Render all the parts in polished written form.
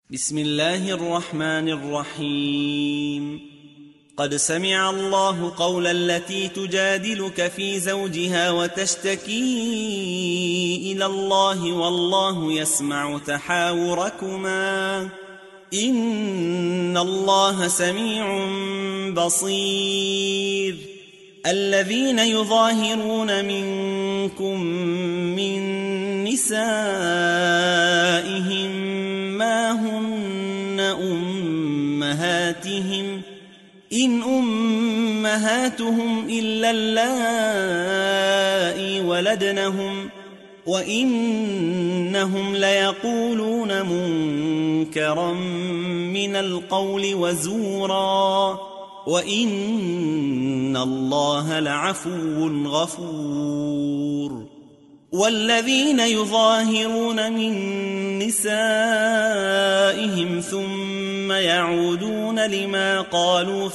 بسم الله الرحمن الرحيم. قد سمع الله قول التي تجادلك في زوجها وتشتكي إلى الله والله يسمع تحاوركما إن الله سميع بصير. الذين يظاهرون منكم من نسائهم ما هن أمهاتهم إن أمهاتهم إلا اللائي ولدنهم وإنهم ليقولون منكرا من القول وزورا وإن الله لعفو غفور. والذين يظاهرون من نسائهم ثم يعودون لما قالوا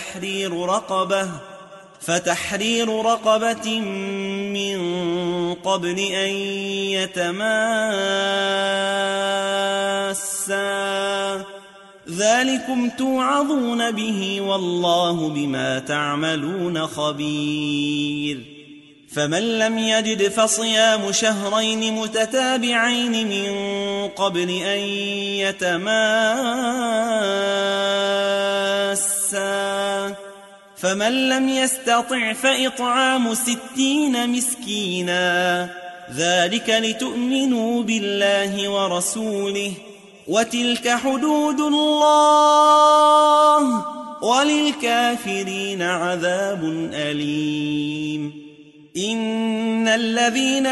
فتحرير رقبة من قبل أن يتماسا ذلكم توعظون به والله بما تعملون خبير. فمن لم يجد فصيام شهرين متتابعين من قبل أن يتماسا فمن لم يستطع فإطعام 60 مسكينا ذلك لتؤمنوا بالله ورسوله وتلك حدود الله وللكافرين عذاب أليم. إن الذين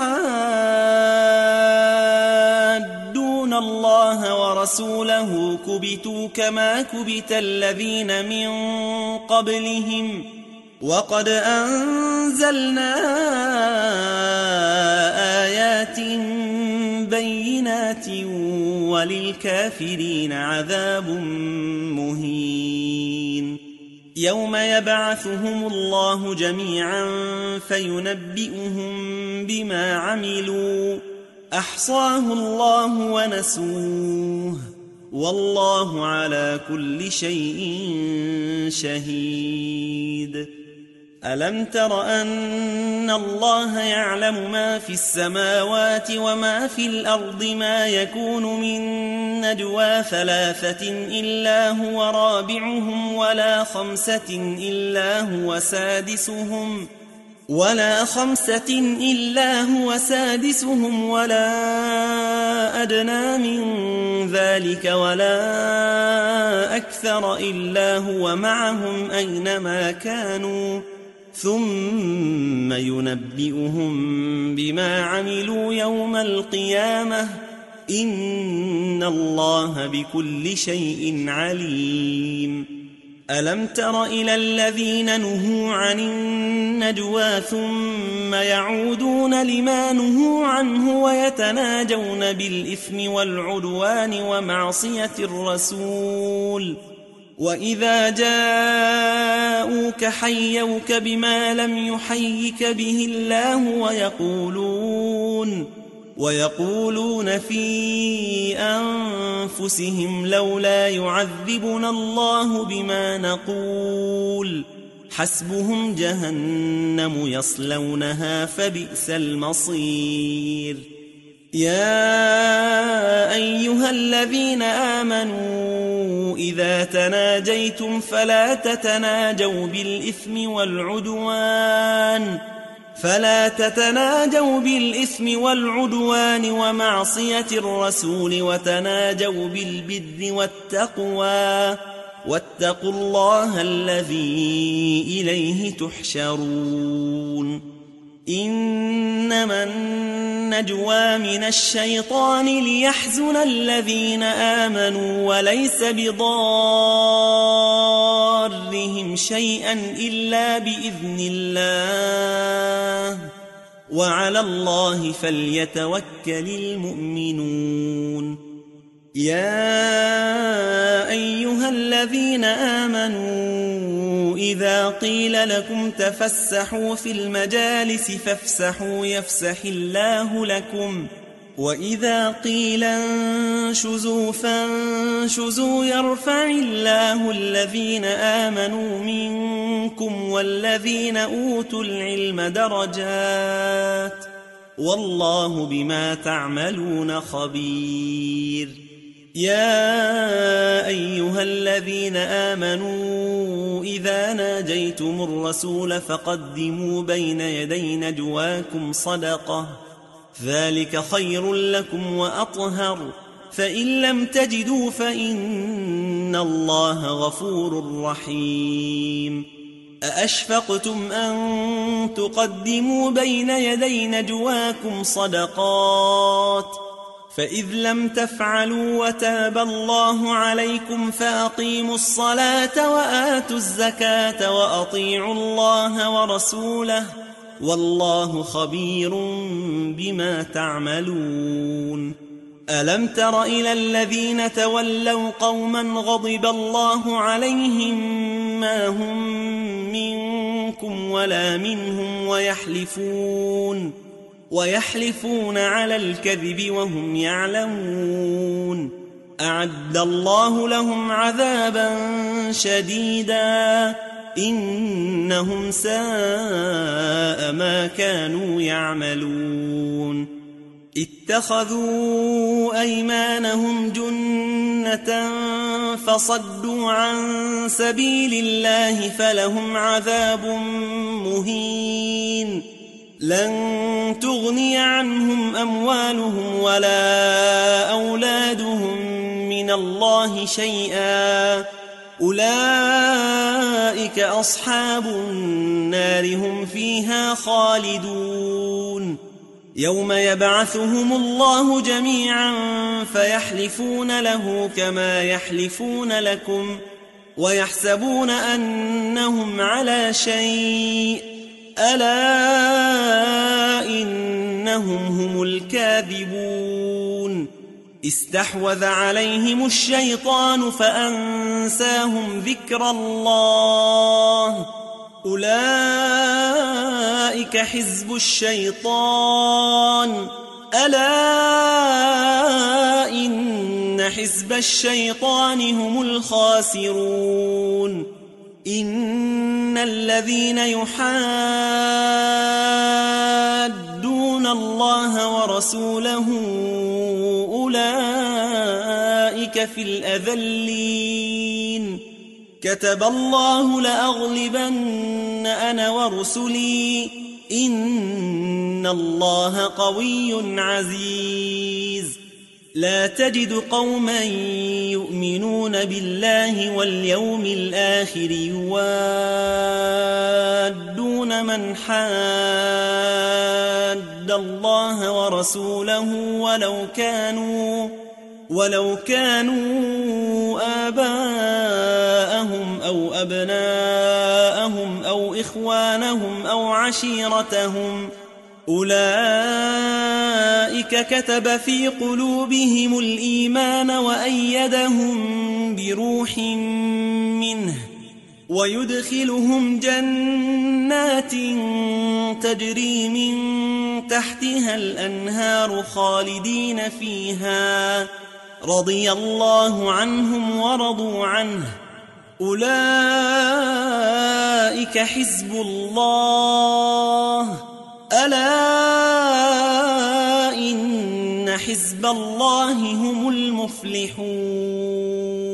يحادون الله ورسوله كبتوا كما كبت الذين من قبلهم وقد أنزلنا آيات بينات وللكافرين عذاب مهين. يوم يبعثهم الله جميعا فينبئهم بما عملوا أحصاه الله ونسوه والله على كل شيء شهيد. ألم تر أن الله يعلم ما في السماوات وما في الأرض ما يكون من نجوى 3 إلا هو رابعهم ولا 5 إلا هو سادسهم ولا أدنى من ذلك ولا أكثر إلا هو معهم أينما كانوا ثم ينبئهم بما عملوا يوم القيامة إن الله بكل شيء عليم. ألم تر إلى الذين نهوا عن النجوى ثم يعودون لما نهوا عنه ويتناجون بالإثم والعدوان ومعصية الرسول وإذا جاءوك حيوك بما لم يحيك به الله ويقولون في أنفسهم لولا يعذبنا الله بما نقول حسبهم جهنم يصلونها فبئس المصير. يا أيها الذين آمنوا إذا تناجيتم فلا تتناجوا بالإثم والعدوان ومعصية الرسول وتناجوا بالبر والتقوى واتقوا الله الذي إليه تحشرون. إنما النجوى من الشيطان ليحزن الذين آمنوا وليس بضارهم شيئا إلا بإذن الله وعلى الله فليتوكل المؤمنون. يا أيها الذين آمنوا إذا قيل لكم تفسحوا في المجالس فافسحوا يفسح الله لكم وإذا قيل انشزوا فانشزوا يرفع الله الذين آمنوا منكم والذين أوتوا العلم درجات والله بما تعملون خبير. يا أيها الذين آمنوا إذا ناجيتم الرسول فقدموا بين يدي نجواكم صدقة ذلك خير لكم وأطهر فإن لم تجدوا فإن الله غفور رحيم. أأشفقتم أن تقدموا بين يدي نجواكم صدقات فإذ لم تفعلوا وتاب الله عليكم فأقيموا الصلاة وآتوا الزكاة وأطيعوا الله ورسوله والله خبير بما تعملون. ألم تر إلى الذين تولوا قوما غضب الله عليهم ما هم منكم ولا منهم ويحلفون على الكذب وهم يعلمون أعد الله لهم عذابا شديدا إنهم ساء ما كانوا يعملون. اتخذوا أيمانهم جنة فصدوا عن سبيل الله فلهم عذاب مهين لن تغني عنهم أموالهم ولا أولادهم من الله شيئا أولئك أصحاب النار هم فيها خالدون. يوم يبعثهم الله جميعا فيحلفون له كما يحلفون لكم ويحسبون أنهم على شيء ألا إنهم هم الكاذبون. استحوذ عليهم الشيطان فأنساهم ذكر الله أولئك حزب الشيطان ألا إن حزب الشيطان هم الخاسرون. إن الذين يحادون الله ورسوله أولئك في الأذلين كتب الله لأغلبن أنا ورسلي إن الله قوي عزيز. لا تجد قوما يؤمنون بالله واليوم الآخر يوادون من حاد الله ورسوله ولو كانوا آباءهم أو أبناءهم أو إخوانهم أو عشيرتهم أولئك كتب في قلوبهم الإيمان وأيدهم بروح منه ويدخلهم جنات تجري من تحتها الأنهار خالدين فيها رضي الله عنهم ورضوا عنه أولئك حزب الله ألا إن حزب الله هم المفلحون.